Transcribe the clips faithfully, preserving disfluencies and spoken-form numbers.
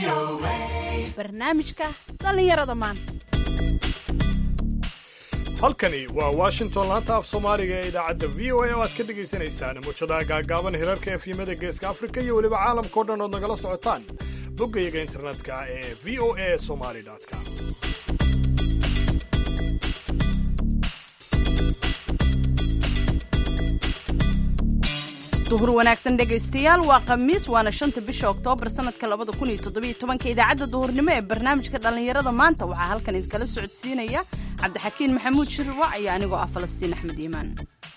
barnaamijka dhalinyarada maanta. halkani waa washington laanta af soomaaliga ee idaacadda v o a oo aad ka dhegaysanaysaan muujadaha gaagaaban hirarka efyimada geeska afrika iyo weliba caalamkao dhan ood nagala socotaan boggayaga internetka ee v o a somali com. duhur wanaagsan dhegaystayaal, waa khamiis waana shanta bisha oktoobar sanadka labada kun iyo toddobiyo tobanka. idaacadda duhurnimo ee barnaamijka dhallinyarada maanta waxaa halkan idinkala socodsiinaya cabdixakiin maxamuud shirwac iyo anigoo ah falastiin axmed iimaan.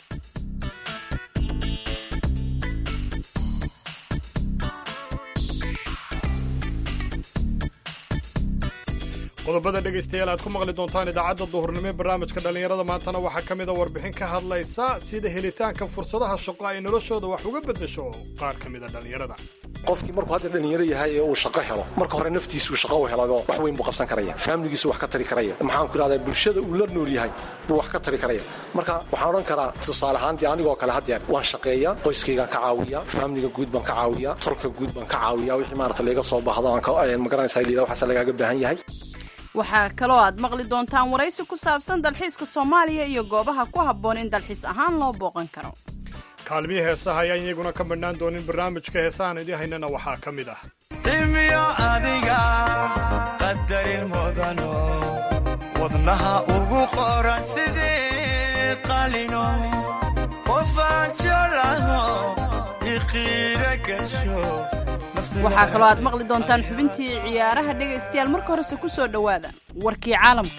qodobada dhegaystayaal aad ku maqli doontaan idaacadda duhurnimo ee barnaamijka dhallinyarada maantana waxaa ka mida warbixin ka hadlaysa sida helitaanka fursadaha shaqo ay noloshooda wax uga beddesho qaar ka mida dhallinyarada. qofkii markuu hadda dhallinyaro yahay ee uu shaqo helo, marka hore naftiisuu shaqo u helado wax weyn buu qabsan karaya, faamiligiisu wax ka tari karaya, maxaan ku idhahdaa bulshada uu la nool yahay buu wax ka tari karaya. marka waxaan odhan karaa tusaale ahaantii anigoo kale haddeer waan shaqeeyaa, qoyskaygaan ka caawiyaa, faamiliga guud baan ka caawiyaa, tolka guud baan ka caawiyaa, wixii maarata layga soo baahdo aan magaranaysaa liida waxaase lagaaga baahan yahay. waxaa kaloo aad maqli doontaan waraysi ku saabsan dalxiiska Soomaaliya iyo goobaha ku habboon in dalxiis ahaan loo booqan karo. kaalmihii heesaha ayaan iyaguna ka badhnaan doonin barnaamijka heesahan idin haynana waxaa ka mid ah imiyo adiga qadarin mudano wadnaha ugu qoran sidii qalino qofaan jeclaho iqiira gasho. waxaa kaloo aad maqli doontaan xubintii ciyaaraha dhegaystayaal. marka horese ku soo dhowaada warkii caalamka.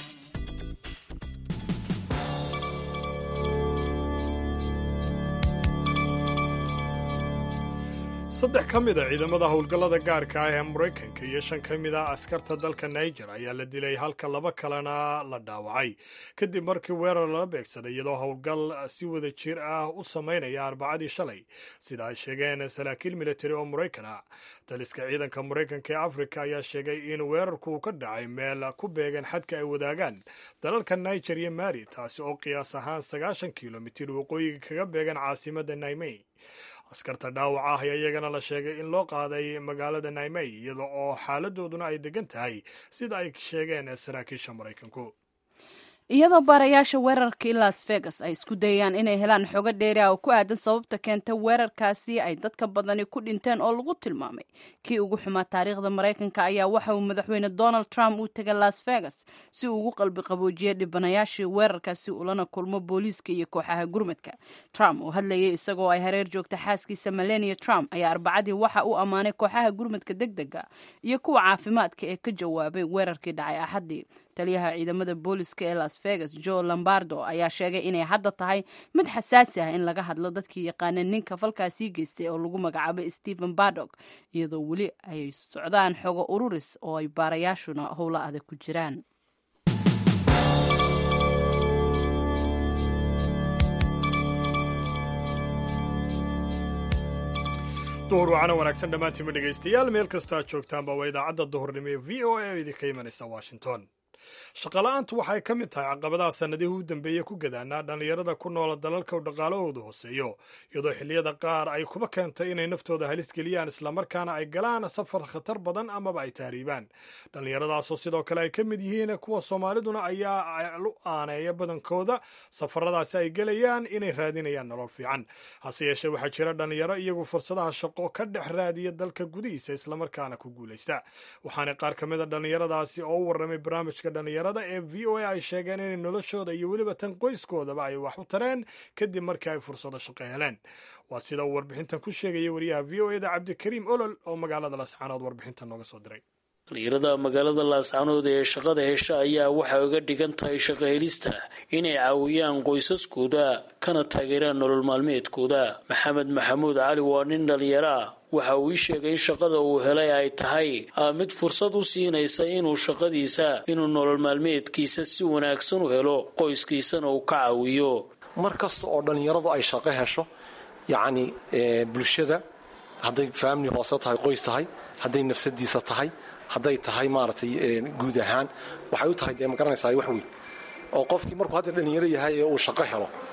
saddex ka mid a ciidamada howlgallada gaarka ah ee maraykanka iyo shan ka mid a askarta dalka niger ayaa la dilay halka laba kalena la dhaawacay kadib markii weerar lala beegsaday iyadoo howlgal si wada jir ah u samaynaya arbacadii shalay sida ay sheegeen saraakiil militari oo maraykan ah. taliska ciidanka maraykanka ee afrika ayaa sheegay in weerarku uu ka dhacay meel ku beegan xadka ay wadaagaan dalalka niger iyo mali, taasi oo qiyaas ahaan sagaashan kilomitir waqooyiga kaga beegan caasimadda naimey. askarta dhaawaca ah ayaa iyagana la sheegay in loo qaaday magaalada naimey iyada oo xaaladooduna ay degan tahay sida ay sheegeen saraakiisha maraykanku. iyadoo baarayaasha weerarkii las vegas ay isku dayayaan inay helaan xogo dheeri ah oo ku aadan sababta keenta weerarkaasi ay dadka badani ku dhinteen oo lagu tilmaamay kii ugu xumaa taariikhda maraykanka, ayaa waxa uu madaxweyne donald trump u tegay las vegas si uu ugu qalbi qaboojiyay dhibanayaashii weerarkaasi ulana kulmo booliiska iyo kooxaha gurmadka. Trump oo hadlayay isagoo ay hareer joogta xaaskiisa melania Trump ayaa arbacadii waxa uu ammaanay kooxaha gurmadka degdega iyo kuwa caafimaadka ee ka jawaabay weerarkii dhacay axadii. taliyaha ciidamada booliska ee las vegas joe lombardo ayaa sheegay inay hadda tahay mid xasaasi ah in laga hadlo dadkii yaqaana ninka falkaasii geystay oo lagu magacaabay stephen paddock, iyadoo weli ay socdaan xogo ururis oo ay baarayaashuna howlo adag ku jiraan. duhur wacana wanaagsan dhammaantiinma dhegaystayaal, meel kastoo aad joogtaanba waa idaacadda duhurnimo ee v o a oo idinka imanaysa washington. shaqala-aantu waxay ka mid tahay caqabadaha sannadihii u dambeeyey ku gadaanaa dhallinyarada ku noola dalalka u dhaqaalahooda hooseeyo, iyadoo xilliyada qaar ay kuba keentay inay naftooda halis geliyaan islamarkaana ay galaan safar khatar badan amaba ay tahriibaan. dhallinyaradaasoo sidoo kale ay ka mid yihiin kuwa soomaaliduna ayaa lu aaneeya badankooda safaradaasi ay gelayaan inay raadinayaan nolol fiican. hase yeeshee waxaa jira dhallinyaro iyagu fursadaha shaqo ka dhex raadiya dalka gudihiisa islamarkaana ku guulaysta. waxaana qaar ka mida dhallinyaradaasi oo u warramay barnaamijka dhallinyarada ee v o a ay sheegeen inay noloshooda iyo weliba tan qoyskoodaba ay wax u tareen kadib markii ay fursado shaqo heleen. waa sida uu warbixintan ku sheegaya wariyaha v o a da cabdikariim olol oo magaalada laascaanood warbixintan nooga soo diray. dhallinyarada magaalada laascaanood ee shaqada hesha ayaa waxay uga dhigan tahay shaqo helista inay caawiyaan qoysaskooda kana taageeraan nolol maalmeedkooda. maxamed maxamuud cali waa nin dhallinyaro ah, waxa uu ii sheegay in shaqada uu helay ay tahay mid fursad u siinaysa inuu shaqadiisa inuu nolol maalmeedkiisa si wanaagsan u helo, qoyskiisana uu ka caawiyo. mar kasta oo dhallinyaradu ay shaqo hesho, yacni bulshada hadday faamili hoose tahay, qoys tahay, hadday nafsadiisa tahay, hadday tahay maaragtay guud ahaan waxay u tahay dee ma garanaysaa wax weyn oo qofkii markuu hadda dhallinyaro yahay ee uu shaqo helo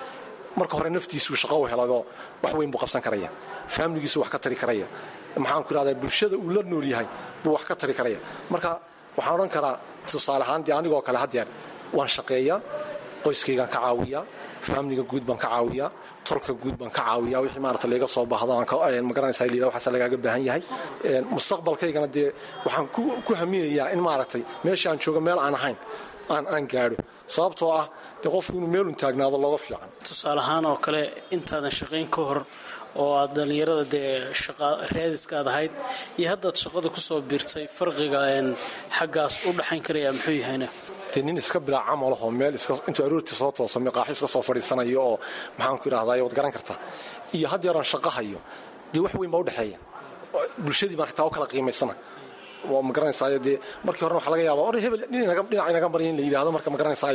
marka hore naftiisuu shaqo u heladoo wax weyn buu qabsan karaya faamiligiisu wax ka tari karaya maxaan ku idhahdaa bulshada uu la nool yahay buu wax ka tari karaya marka waxaan odhan karaa tusaale ahaan dee anigoo kale haddeer waan shaqeeyaa qoyskaygaan ka caawiyaa faamiliga guud baan ka caawiyaa tolka guud baan ka caawiyaa wixii maarata layga soo baahdo ma garanaysaa liila waxaase lagaaga baahan yahay mustaqbalkaygana dee waxaan ku haminayaa in maaragtay meesha aan joogo meel aan ahayn aan aan gaadho sababtoo ah dee qofku inuu meelun taagnaado looga fiican tusaale ahaan oo kale intaadan shaqayn ka hor oo aad dhallinyarada dee raadiska aad ahayd iyo haddaad shaqada ku soo biirtay farqiga xaggaas u dhaxayn karaya muxuu yahayna dee nin iska bilaa camalahoo meel intuu aroortii soo toosa miqaaxi iska soo fadhiisanayo oo maxaanku idhahdaa waad garan kartaa iyo haddeeraan shaqo hayo dee wax weyn baa udhexeeya bulshadii baan xitaa u kala qiimaysana ma garanaysaay dee markii horena waxa laga yaaba or hebel dhinaca inaga marya in la yidhaahdo marka ma garanaysaay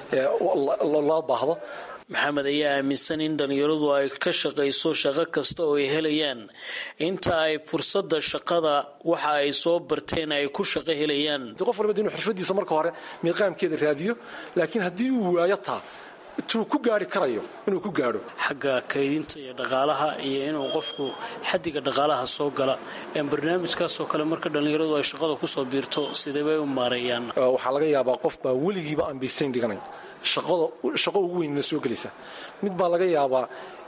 loo baahdo maxamed ayaa aaminsan in dhallinyaradu ay ka shaqayso shaqo kasta oo ay helayaan inta ay fursadda shaqada waxa ay soo barteen ay ku shaqo helayaan qof walba inuu xirfadiisa marka hore miiqaamkeeda raadiyo laakiin haddii uu waayo taa tuu ku gaari karayo inuu ku gaadho xagga kaydinta iyo dhaqaalaha iyo inuu qofku xadiga dhaqaalaha soo gala barnaamijkaasoo kale marka dhallinyaradu ay shaqada kusoo biirto sidee bay u maareeyaan waxaa laga yaabaa qof baa weligiiba aan baysayn dhiganayn shaqo ugu weynna soo gelaysa mid baa laga yaabaa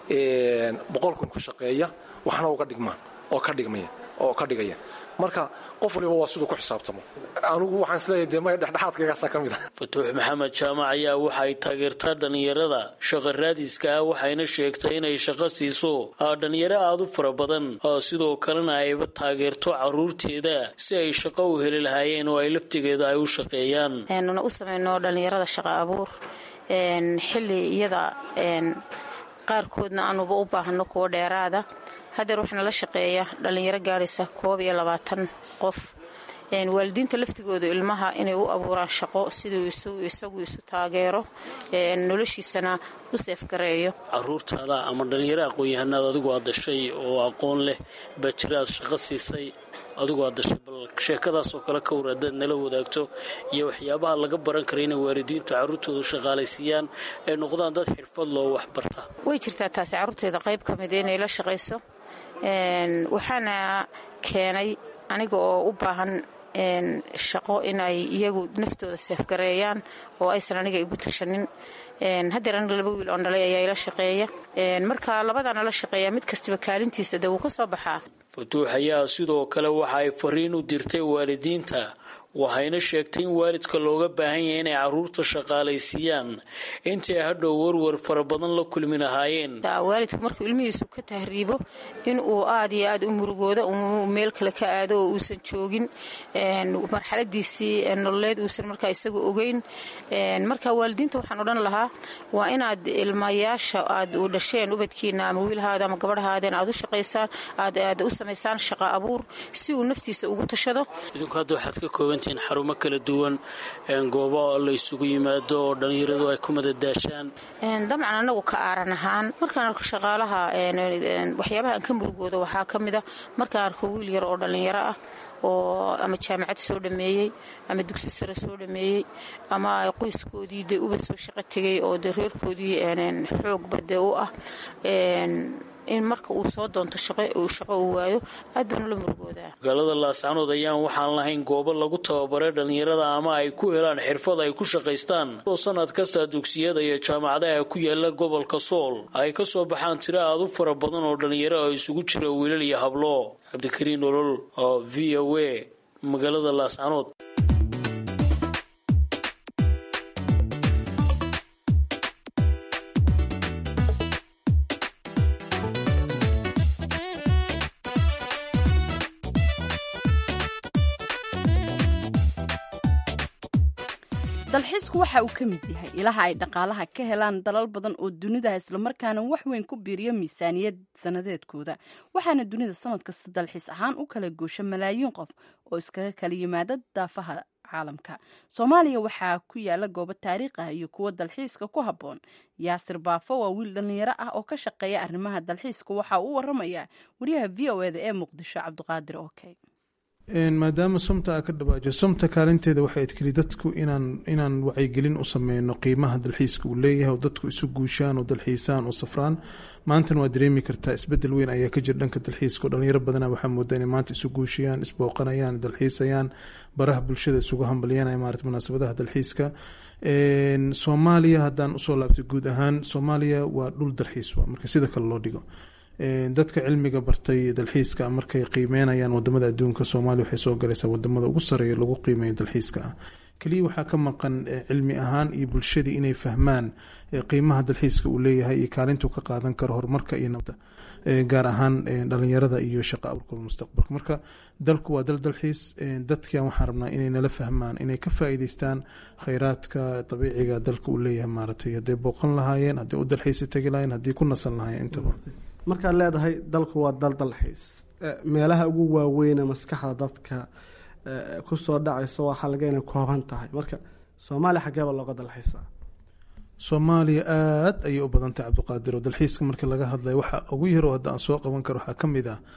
boqol kun ku shaqeeya waxna uga dhigmaan oo ka dhigmaya oo ka dhigaya marka qof waliba waa siduu ku xisaabtamo anigu waxaan isleeyahay dee maya dhexdhexaadkaygaasa ka mid ah fatuux maxamed jaamac ayaa waxa ay taageertaa dhallinyarada shaqa raadiska ah waxayna sheegtay inay shaqo siiso dhallinyaro aada u fara badan sidoo kalena ayba taageerto caruurteeda si ay shaqo u heli lahaayeen oo ay laftigeeda ay u shaqeeyaan nuna u samayno dhallinyarada shaqa abuur xilli iyada qaarkoodna aanuba u baahano kuwa dheeraada haddeer waxaana la shaqeeya dhallinyaro gaadhaysa koob iyo labaatan qof waalidiinta laftigooda ilmaha inay u abuuraan shaqo siduu isagu isu taageero noloshiisana u seefgareeyo caruurtaada ama dhallinyaro aqoon-yahanaad adigu aad dashay oo aqoon leh baa jira aad shaqo siisay adigu aad dashay bal sheekadaasoo kale ka war haddaad nala wadaagto iyo waxyaabaha laga baran kara inay waalidiintu carruurtoodu shaqaalaysiiyaan ay noqdaan dad xirfad loo waxbarta way jirtaa taasi carruurteeda qayb ka mida inay la shaqayso waxaana keenay aniga oo u baahan shaqo in ay iyagu naftooda seefgareeyaan oo aysan aniga igu tashanin haddeer aniga laba wiil oon dhalay ayaa ila shaqeeya marka labadaana la shaqeeya mid kastiba kaalintiisa dee wuu ka soo baxaa fatuux ayaa sidoo kale waxa ay fariin u dirtay waalidiinta waxayna sheegtay in waalidka looga baahan yahay inay carruurta shaqaalaysiiyaan intay hadhow warwar fara badan la kulmi lahaayeen waalidku markuu ilmihiisu ka tahriibo in uu aad iyo aad u murugooda uu meel kale ka aado oo uusan joogin marxaladiisii nololeed uusan markaa isaga ogeyn marka waalidiinta waxaan odhan lahaa waa inaad ilmayaasha aad u dhasheen ubadkiina ama wiilhaada ama gabadhahaadeen aad u shaqaysaan aad u samaysaan shaqa abuur si uu naftiisa ugu tashado xarumo kala duwan goobo la isugu yimaado oo dhallinyaradu ay ku madadaashaan dabcan anagu ka aaran ahaan markaan arko shaqaalaha waxyaabaha aan ka murugooda waxaa ka mid a markaan arko wiil yar oo dhallinyaro ah oo ama jaamacad soo dhameeyey ama dugsi sare soo dhameeyey ama qoyskoodii dee uba soo shaqo tegay oo dee reerkoodii xoogba dee u ah in marka uu soo doonto uu shaqo uu waayo aad baanu la murugoodaa magaalada laascanood ayaan waxaan lahayn goobo lagu tababaray dhallinyarada ama ay ku helaan xirfad ay ku shaqaystaan oo sanad kasta dugsiyada iyo jaamacadaha ku yaala gobolka sool ay ka soo baxaan tiro aad u fara badan oo dhallinyaro oo isugu jira wiilal iyo hablo cabdikariin olol oo v o a magaalada laascanood dalxiisku waxa uu ka mid yahay ilaha ay dhaqaalaha ka helaan dalal badan oo dunida islamarkaana wax weyn ku biiriya miisaaniyad sanadeedkooda waxaana dunida sanad kasta dalxiis ahaan u kala goosha malaayiin qof oo iskaga kala yimaada daafaha caalamka soomaaliya waxaa ku yaala goobo taariikh ah iyo kuwo dalxiiska ku habboon yaasir baafo waa wiil dhallinyaro ah oo ka shaqeeya arrimaha dalxiiska waxa uu waramayaa wariyaha v o eda ee muqdisho cabdiqaadir ookey maadaama somta aa ka dhawaajo somta kaalinteeda waxay adkeli dadku inaan inaan wacyigelin u sameyno qiimaha dalxiiska uu leeyahay oo dadku isu guushaan oo dalxiisaan oo safraan maantana waa dareemi kartaa isbedel weyn ayaa ka jira dhanka dalxiiska oo dhalinyaro badana waxaa moodaa inay maanta isu guushayaan isbooqanayaan dalxiisayaan baraha bulshada isugu hambalyanaya maarata munaasabadaha dalxiiska soomaaliya haddaan usoo laabtay guud ahaan soomaaliya waa dhul dalxiis waa marka sida kale loo dhigo dadka cilmiga bartay dalxiiska markay qiimeynayaan wadamada adduunka soomaaliya waxay soo galaysaa wadamada ugu sareeya lagu qiimeeyo dalxiiska ah kaliya waxaa ka maqan cilmi ahaan iyo bulshadii inay fahmaan qiimaha dalxiiska uu leeyahay iyo kaalintuu ka qaadan karo horumarka iyo nabadda gaar ahaan dhalinyarada iyo shaqo abuurkooda mustaqbalka marka dalku waa dal dalxiis dadkan waxaan rabnaa inay nala fahmaan inay ka faa'iidaystaan khayraadka dabiiciga dalka uu leeyahay maaragtay hadday booqan lahaayeen hadday u dalxiisa tegi lahaayeen haddii ku nasan lahaayeen intaba markaad leedahay dalku waa dal dalxiis meelaha ugu waaweyne maskaxda dadka kusoo dhacaysa waxaa laga inay kooban tahay marka soomaaliya xageeba looga dalxiisa soomaaliya aada ayay u badan tahay cabdiqaadir oo dalxiiska marka laga hadlayo waxa ugu yaroo hadda aan soo qaban karo waxaa ka mid ah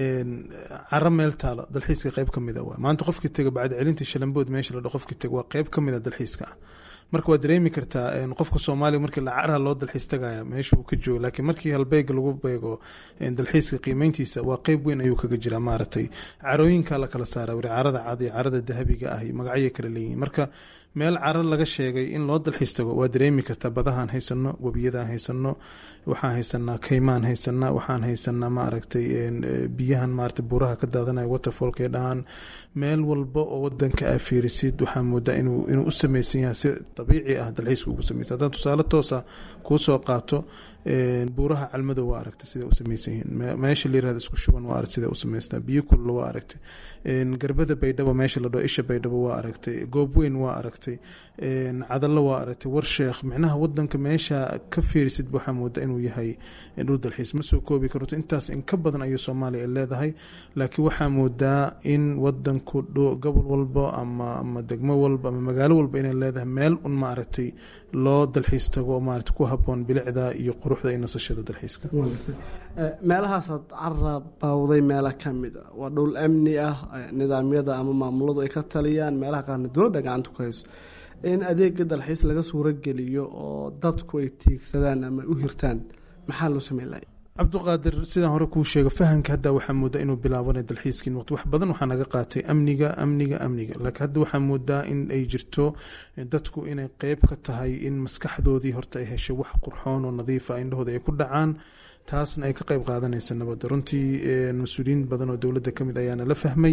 caro meel taalo dalxiiska qeyb ka mid a waa maanta qofkii tega bacdi celintii shalambood meesha la dho qofkii tega waa qeyb ka mid a dalxiiska ah marka waa dareemi kartaa qofka soomaaliya markii lacaraha loo dalxiis tagaya meesha uu ka joogo laakiin markii halbeega lagu beego dalxiiska qiimeyntiisa waa qeyb weyn ayuu kaga jiraa maaragtay carooyinka la kala saara wari carada cad iyo carada dahabiga ah iyo magacyay kala leeyihiin marka meel caro laga sheegay in loo dalxiis tago waa dareemi kartaa badahaan haysano webiyadaan haysano waxaan haysanaa kaymaan haysanaa waxaan haysanaa maaragtay biyahan maaragtay buuraha ka daadanaya waterfallka ee dhahaan meel walba oo wadanka aa fiirisid waxaa moodaa inuu inuu u samaysan yahay si dabiici ah dalxiiska ugu samaysan haddaan tusaale toosa kuu soo qaato buuraha calmadow waa aragtay siday u samaysan yihiin meesha la yirahdo isku shuban waa aragtay siday u samaystaa biyo kullo waa aragtay garbada baydhabo meesha la dhao isha baydhabo waa aragtay goobweyn waa aragtay cadallo waa aragtay warsheekh micnaha wadanka meesha ka fiirisid waxaa moodaa inuu yahay dhul dalxiis ma soo koobi karto intaas in ka badan ayuu soomaaliya ay leedahay laakiin waxaa moodaa in wadanku gobol walba ama ama degmo walba ama magaalo walba inay leedahay meel un ma aragtay loo dalxiis tago maaragtay ku haboon bilicda iyo quruxda iyo nasashada dalxiiska meelahaasaad carabawday meelo ka mid a waa dhul amni ah nidaamyada ama maamuladu ay ka taliyaan meelaha qaarna dowladda gacanta ku hayso in adeega dalxiis laga suurogeliyo oo dadku ay tiigsadaan ama u hirtaan maxaa loo sameyn lahay cabdiqaadir sidaan hore kuu sheego fahanka hadda waxaa moodaa inuu bilaabanay dalxiiskiin waqti wax badan waxaa naga qaatay amniga amniga amniga laakiin hadda waxaa moodaa in ay jirto dadku inay qeyb ka tahay in maskaxdoodii horta ay hesho wax qurxoon oo nadiifa indhahooda ay ku dhacaan taasna ay ka qayb qaadanaysa nabadda runtii mas-uuliyiin badan oo dowladda kamid ayaana la fahmay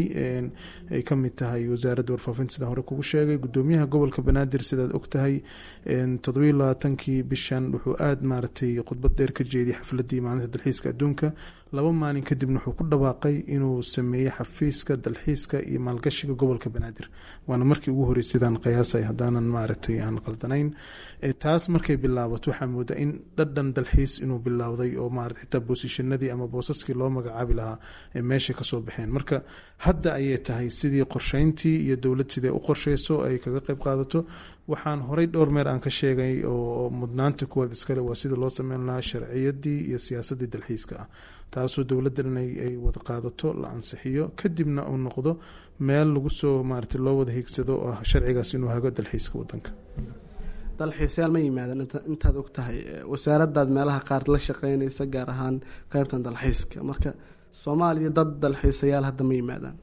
ay ka mid tahay wasaaradda warfaafinta sidaan hore kugu sheegay gudoomiyaha gobolka banaadir sidaad og tahay toddobiyo labaatankii bishan wuxuu aada maaragtay khudbad dheer ka jeediyay xafladii maalinta dalxiiska adduunka laba maalin kadibna wuxuu ku dhawaaqay inuu sameeyey xafiiska dalxiiska iyo maalgashiga gobolka banaadir waana markii ugu horreysay sidaan qiyaasay haddaanan maaragtay aan qaldanayn taas markay bilaabato waxaa moodaa in dhadhan dalxiis inuu bilowday oo maarata xitaa boosishanadii ama boosaskii loo magacaabi lahaa ee meesha kasoo baxeen marka hadda ayay tahay sidii qorsheyntii iyo dowlad sidee u qorsheyso ay kaga qayb qaadato waxaan horey dhowr meer aan ka sheegay oo mudnaanta kuwaad iskale waa sida loo sameyn lahaa sharciyadii iyo siyaasadii dalxiiska ah taasoo dowladdan ay wada qaadato la ansixiyo kadibna uu noqdo meel lagu soo maarata loo wada hiigsado oo sharcigaas inuu hago dalxiiska wadanka dalxiisayaal ma yimaadaan intaad og tahay wasaaradaad meelaha qaar la shaqeynaysa gaar ahaan qeybtan dalxiiska marka soomaaliya dad dalxiisayaal hadda ma yimaadaan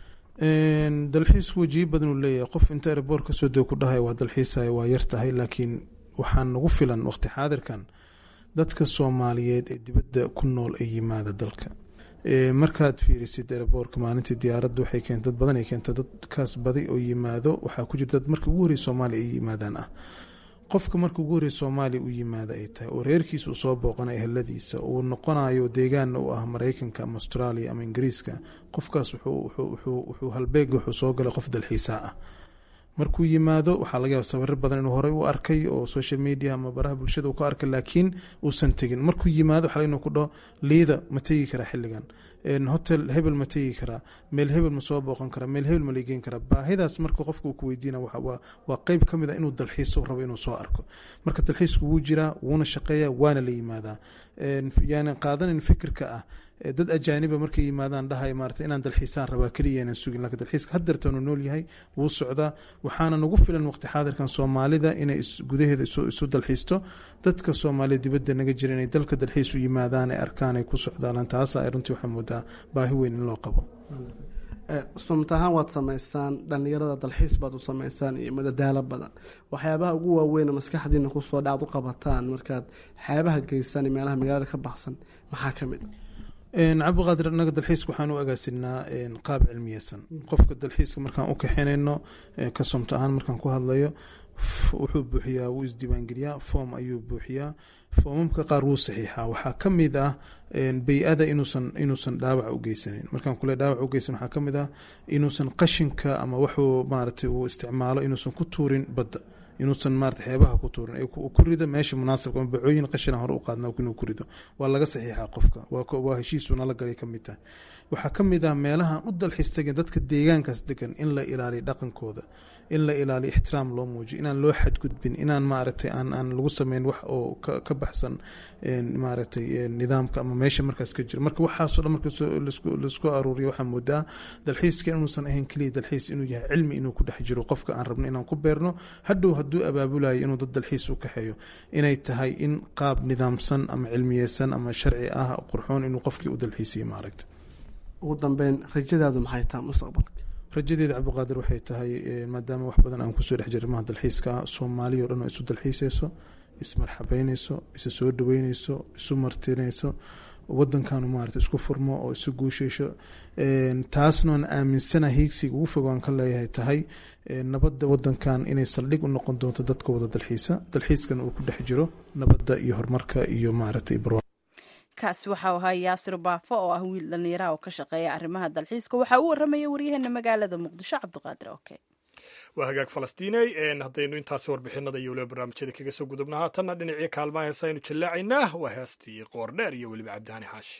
dalxiisku wajiyo badan uu leeyahay qof inta airboort kasoo dego ku dhahay waa dalxiisaya waa yar tahay laakiin waxaa nagu filan waqti xaadirkan dadka soomaaliyeed ee dibadda ku nool ay yimaada dalka markaad fiirisid airboortka maalintii diyaaradda waxay keenta dad badan ay keenta dadkaas badi oo yimaado waxaa ku jira dad marka ugu horreya soomaaliya ay yimaadaan ah qofka marka ugu horreya soomaaliya u yimaada ay tahay oo reerkiisa uu soo booqanay eheladiisa uu noqonayo deegaanna u ah maraykanka ama australia ama ingiriiska qofkaas wuxuu halbeeg wuxuu soo galay qof dalxiisaa ah markuu yimaado waxaa laga yaaba sawiro badan inuu horey u arkay oo social media ama baraha bulshada uu ka arkay laakiin uusan tegin markuu yimaado waxaa inuu ku dhaho liida ma tegi karaa xilligan hotel hebel ma tegi karaa meel hebel ma soo booqan karaa meel hebel ma lageyn karaa baahidaas marka qofka uu ku weydiina waa qeyb ka mid a inuu dalxiiso rabo inuu soo arko marka dalxiisku wuu jiraa wuuna shaqeeyaa waana la yimaadaa yani qaadanin fikirka ah dad ajaaniba markay yimaadaan dhahay maarata inaan dalxiisaan rabaa keliya inaan sugin laakiin dalxiiska haddeertan uu nool yahay wuu socdaa waxaana nagu filan waqti xaadirkan soomaalida inay gudaheeda isu dalxiisto dadka soomaalida dibadda naga jira inay dalka dalxiis u yimaadaan ay arkaan ay ku socdaalaan taasa ay runtii waxaa moodaa baahi weyn in loo qabo sumta ahaan waad samaysaan dhallinyarada dalxiis baad u samaysaan iyo madadaalo badan waxyaabaha ugu waaweyn maskaxdiina kusoo dhacad u qabataan markaad xeebaha geysaan iyo meelaha magaalada ka baxsan maxaa ka mid cabdiqaadir anaga dalxiiska waxaan u agaasinaa qaab cilmiyeysan qofka dalxiiska markaan u kaxinayno ka sumta ahaan markaan ku hadlayo wuxuu buuxiyaa wuu isdiiwaangeliyaa foom ayuu buuxiyaa foomamka qaar wuu saxiixaa waxaa ka mid ah bay-ada inuusan inuusan dhaawac u geysanin markaan kule dhaawac u geysan waxaa ka mid ah inuusan qashinka ama wuxuu maaragtay uu isticmaalo inuusan ku tuurin badda inuusan maarata xeebaha ku tuurin ee ku rido meesha munaasabka ama bacooyin qashina hore u qaadna inuu ku rido waa laga saxiixaa qofka waa heshiisuu nala galay ka mid tahay waxaa ka mid ah meelahaan u dalxiis tagin dadka deegaankaas degan in la ilaaliyo dhaqankooda in la ilaaliyo ixtiraam loo muujiyo inaan loo xadgudbin inaan maaragtay aan aan lagu sameyn wax oo ka baxsan maaragtay nidaamka ama meesha markaas ka jiro marka waxaasoo dhan marka laisku aruuriyo waxaa moodaa dalxiiska inuusan ahayn keliya dalxiis inuu yahay cilmi inuu ku dhex jiro qofka aan rabno inaan ku beerno hadhow hadduu abaabulayo inuu dad dalxiis u kaxeeyo inay tahay in qaab nidaamsan ama cilmiyeysan ama sharci ah qurxoon inuu qofkii u dalxiisiyo maaragta ugu dambeyn rajadaadu maxay tahay mustaqbalka rajadeeda cabdiqaadir waxay tahay maadaama wax badan aan kusoo dhex jira maha dalxiiska soomaaliya o dhan oo isu dalxiisayso ismarxabeynayso isa soo dhaweynayso isu martinayso wadankanu maarata isku furmo oo isu guushayso taasnoon aaminsana hiigsiga ugu fogaan ka leeyahay tahay nabadda wadankan inay saldhig u noqon doonto dadka wada dalxiisa dalxiiskana uu ku dhex jiro nabadda iyo horumarka iyo maaragtay barwa kaasi waxau ahaa yaasir baafo oo ah wiil dhallinyaraha oo ka shaqeeya arrimaha dalxiiska waxaa u warramaya waryaheena magaalada muqdisho cabdiqaadir oke waa hagaag falastiiney haddaynu intaasi warbixinada iyo waliba barnaamijyada kaga soo gudubna haatanna dhinacii kaalmaha heesa aynu jallaacaynaa waa heestii qoordheer iyo weliba cabdihani xaashi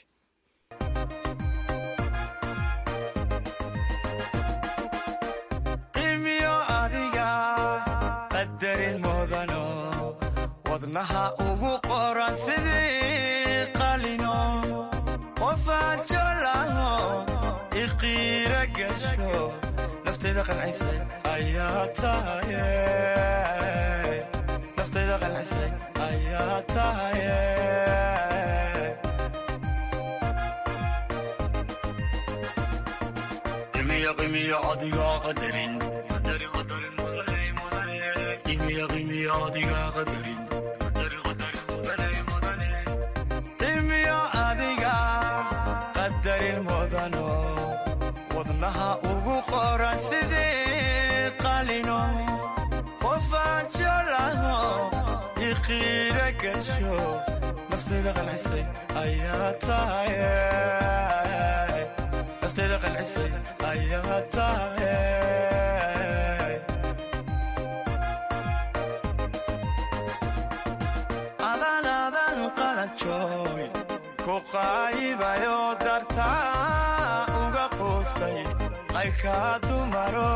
imiyo adiga qadarin mudano wadnaha ugu qoran sidii qalino qofaan jolaho iqiira gasho naftayda qancisay ayaa tahaye naftayda qancisay ayaa tahaye qimiyo qimiyo adiga qadarin qadarin qadarin mudane mudane qimiyo qimiyo adiga qadarin qadarin qadarin mudane mudane qimiyo adiga qadarin mudano wadnaha ugu qoran sidii qalino qofaan jolaho iqiira gasho naftayda qancisay ayaa tahaye naftayda qancisay ayaa tahaye adan adan qalanjooy ku qaayibayo dartaa uga quustay qayka dumaro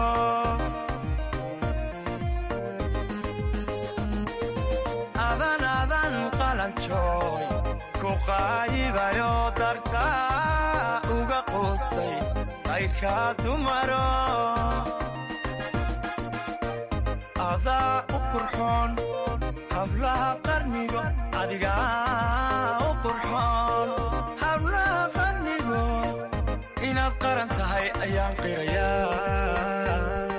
adan adan qalanjooy ku qaayibayo dartaa uga quustay qayka dumaro adaa u qurxoon hablaha qarnigo adigaa u qurxoon hablaha qarnigo inaad qaran tahay ayaan qirayaa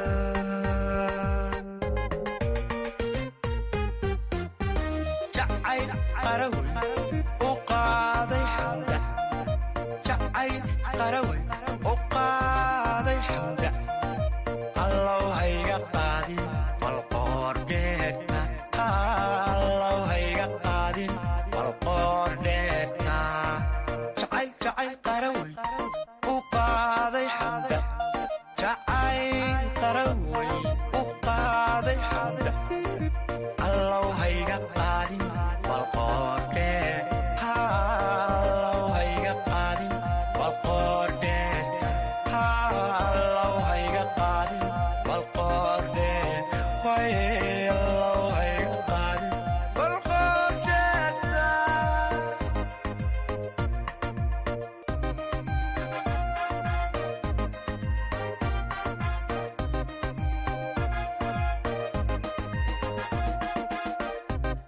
jacayl qarawey u qaaday xamda jacayl qarawey u qaaday xamda allow hayga qaadin balqoor dheerta allow hayga qaadin balqoor dheerta jacayl jacayl qarawey u qaaday xamda jacayl qarawey u qaaday xamda allow hayga qaadin balqoor dheer allow hayga qaadin balqoor dheer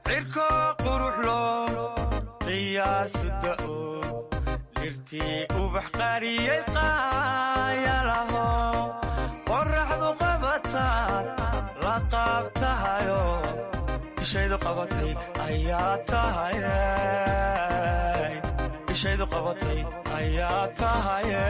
cirko quruxlo qiyaasu da'o dhirtii ubax qariyey qaayalaho qorraxdu qabataad la qaabtahayo ishaydu qabatay ayaa tahaye ishaydu qabatay ayaa tahaye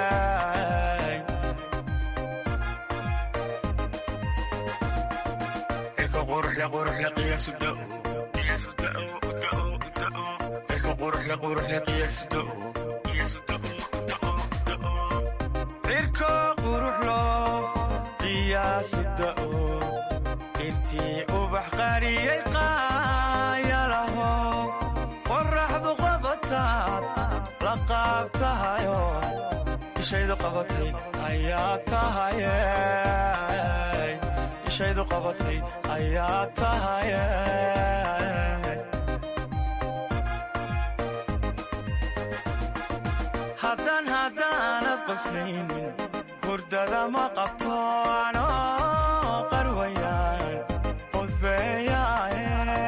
cirka quruxle quruxle qiyaasu da'o qiyaasu da'o da'o da'o cirka quruxle quruxle qiyaasu da'o qiyaasu da'o da'o da'o cirka quruxlo qiyaasu da'o dhirtii ubax qariyey qaayalaho qorraxdu qabataad la qaabtahayo ishaydu qabatay ayaa tahaye ishaydu qabatay ayaa tahaye haddaan haddaanad qoslaynin hurdada ma qabto ano qarwayaan qodbeeyaaye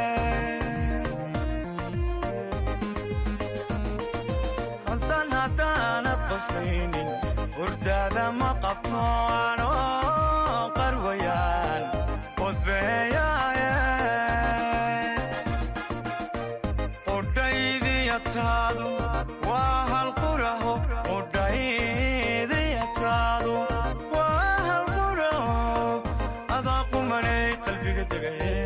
haddaan haddaanad qoslaynin hurdada ma qabto ano qarwayaan qodbeeyaaye qudhaydiyataadu waa hal quraho qudhaydiyataadu waa hal quraho adaa qumanay qalbiga degaye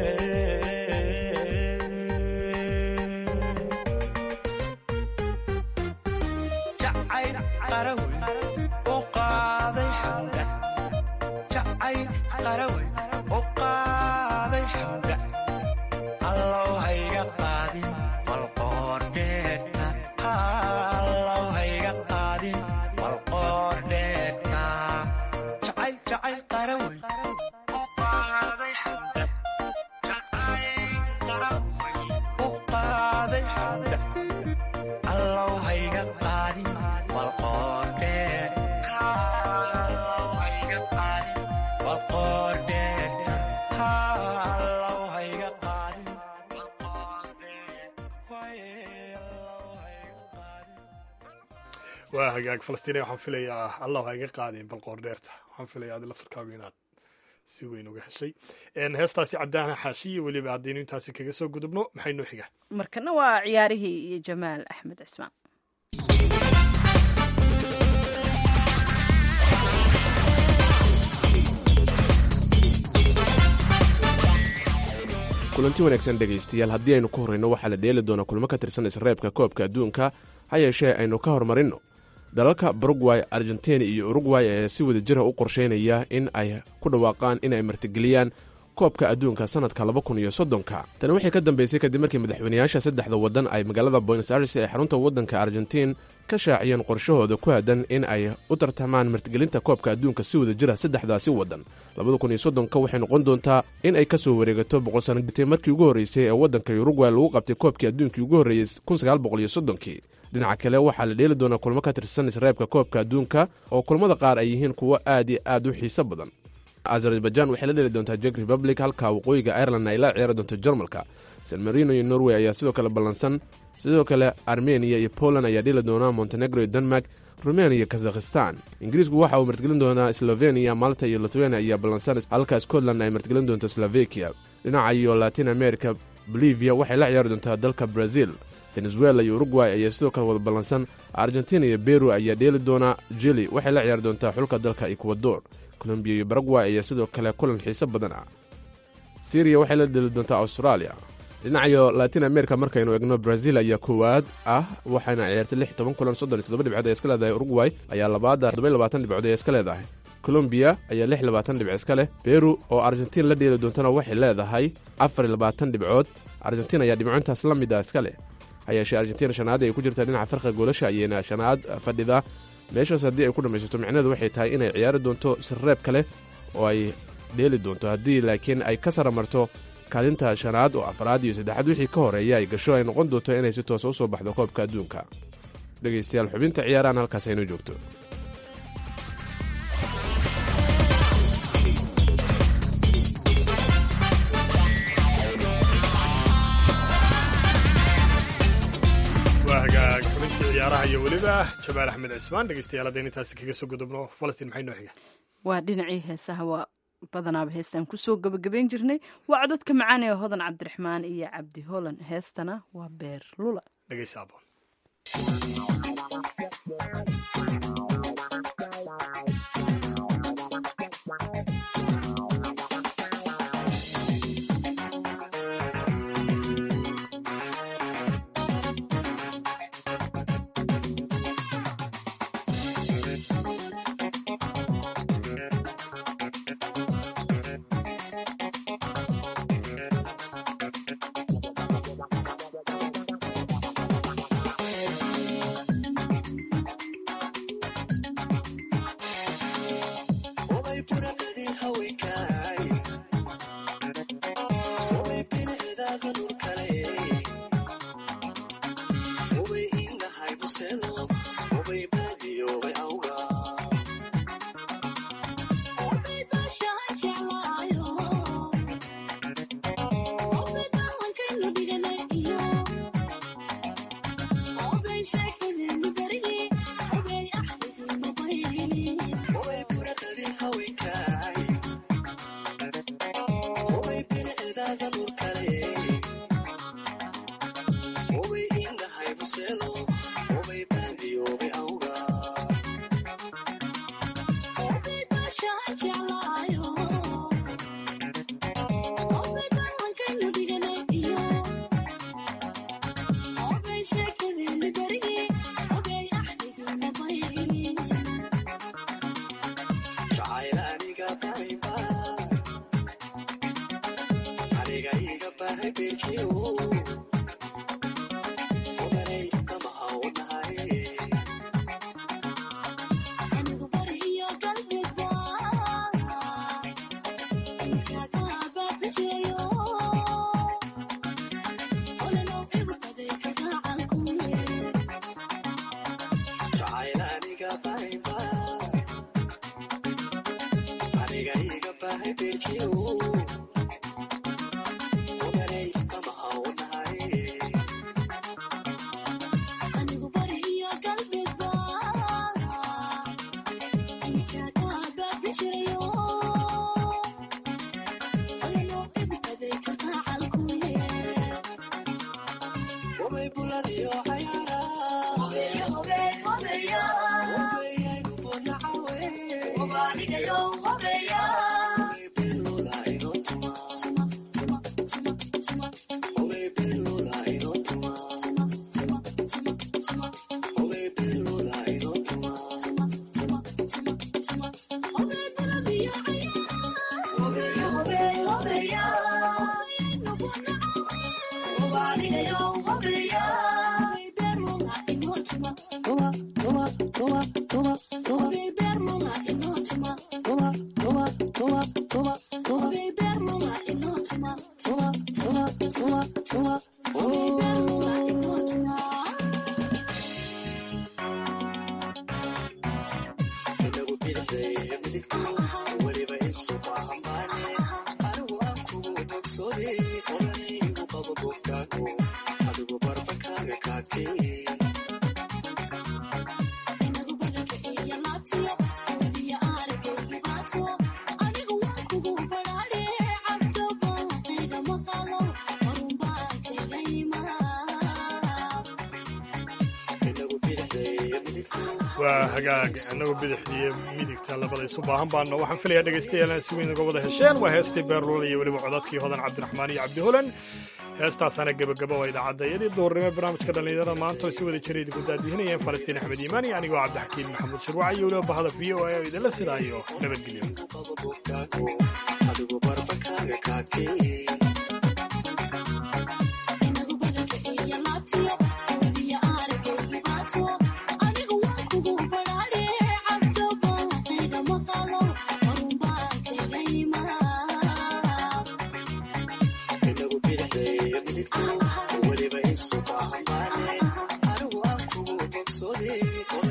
jacayl qarawey u qaaday xamda jacayl qarawey u qaaday xamda allow hayga qaadin balqoor dheerta allow hayga qaadin balqoor dheerta jacayl jacayl qarawey u qaaday xamda jacayl qarawey u qaaday xamda allow hayga qaadin balqoor dheer allow hayga qaadin balqoor dheerta allow hayga qaadin balqoor dheer waaye allow hayga qaadin waa hagaag falastiiniya waxaan filayaa allah ha iga qaadin balqoor dheerta waxaan filayaa adi laftarkaagu inaad si weyn uga heshay heestaasi cabdaan xaashiye weliba haddaynu intaasi kaga soo gudubno maxay noo xiga markana waa ciyaarihii iyo jamaal axmed cismaan kulanti wanaagsan dhegaystayaal haddii aynu ku horrayno waxaa la dheeli doonaa kulmo ka tirsan isreebka koobka adduunka ha yeeshee aynu ka horumarinno dalalka barugway argentina iyo urugway ayaa si wada jira u qorshaynaya in ay ku dhawaaqaan in ay martigeliyaan koobka adduunka sannadka laba kun iyo soddonka tani waxay ka dambaysay kadib markii madaxweynayaasha saddexda waddan ay magaalada buenos aires ee xarunta waddanka argentiin ka shaaciyeen qorshahooda ku aadan in ay u tartamaan martigelinta koobka adduunka si wada jira saddexdaasi waddan labada kun iyo soddonka waxay noqon doontaa in ay ka soo wareegato boqol sana gitay markii ugu horraysay ee waddanka urugway lagu qabtay koobkii adduunkii ugu horreeyey kun sagaal boqol iyo soddonkii dhinaca kale waxaa la dheeli doonaa kulmo ka tirsan isreebka koobka adduunka oo kulmada qaar ay yihiin kuwo aad iyo aad u xiiso badan azerbaijan waxay la dheli doontaa jek republic halka waqooyiga ireland ay la ciyaari doonto jarmalka san marino iyo norway ayaa sidoo kale ballansan sidoo kale armeniya iyo poland ayaa dheli doonaa montenegro iyo denmark rumania iyo kazakhistan ingiriisku waxa uu martigelin doonaa slovenia malta iyo lithuania ayaa ballansan halka scotland ay martigelin doonto slovakia dhinaca iyo latin america bolivia waxay la ciyaari doontaa dalka brazil venezuela iyo urugway ayaa sidoo kale wada ballansan argentina iyo beru ayaa dheeli doonaa jili waxay la ciyaari doontaa xulka dalka ecuador colombiya iyo baragway ayaa sidoo kale kulan xiiso badan ah syriya waxay la dheeli doontaa australia dhinacayo latin america markaynu egno brazil ayaa koowaad ah waxayna ciyaartay lix toban kulan soddon iyo toddoba dhibcood ee iska leedahay urugway ayaa labaada toddoba iyo labaatan dhibcood ee iska leedahay colombiya ayaa lix labaatan dhibc iska leh beru oo argentin la dheeli doontana waxay leedahay afar iyo labaatan dhibcood argentin ayaa dhibco intaas la mid ah iska leh hayeeshee argentina shanaad ay ku jirtaa dhinaca farqa goolasha ayayna shanaad fadhida meeshaas haddii ay ku dhammaysato micnaheedu waxay tahay inay ciyaari doonto sirreeb kale oo ay dheeli doonto haddii laakiin ay ka saramarto kaalinta shanaad oo afraad iyo saddexaad wixii ka horeeya ay gasho ay noqon doonto inay si toosa u soo baxdo koobka adduunka dhegaystayaal xubinta ciyaarahan halkaas aynoo joogto waa hagaag xubintii ciyaaraha iyo weliba jamaal axmed cismaan dhegeystayaal haddeen intaasi kaga soo gudubno falastiin maxay noo xiga waa dhinacii heesaha waa badanaaba heestaan kusoo gabagabayn jirnay waa cododka macaan ee hodan cabdiraxmaan iyo cabdi holan heestana waa beer lula dhegeysa aboon waa hagaag annagu bidixdiiyo midigta labada isu baahan baano waxaan filayaa dhegaystayaal si weyn uga wada hesheen waa heestii beerluul iyo weliba codadkii hodan cabdiraxmaan iyo cabdi holan heestaasaana gebagaba waa idaacadayadii duhurnimo barnaamijka dhallinyarada maanta oo si wada jira idinku daadihinayeen falastiin axmed iimaan iyo anigoo cabdixakiin maxamuud shirwac iyo weliba bahada v o a oo idinla sidaayo nabadgelyo weliba isu baahan